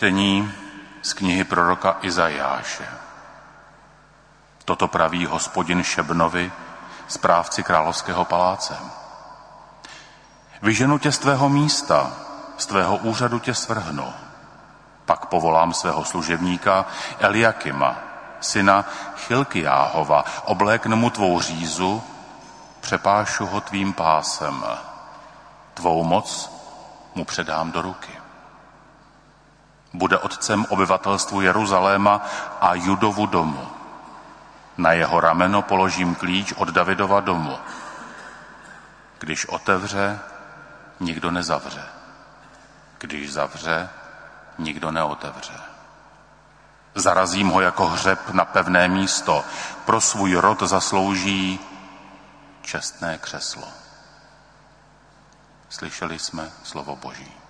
Čtení z knihy proroka Izajáše. Toto praví Hospodin Šebnovi, správci královského paláce. Vyženu tě z tvého místa, z tvého úřadu tě svrhnu. Pak povolám svého služebníka Eliakima, syna Chilkiáhova, obléknu mu tvou řízu, přepášu ho tvým pásem. Tvou moc mu předám do ruky. Bude otcem obyvatelstvu Jeruzaléma a Judovu domu. Na jeho rameno položím klíč od Davidova domu. Když otevře, nikdo nezavře. Když zavře, nikdo neotevře. Zarazím ho jako hřeb na pevné místo. Pro svůj rod zaslouží čestné křeslo. Slyšeli jsme slovo Boží.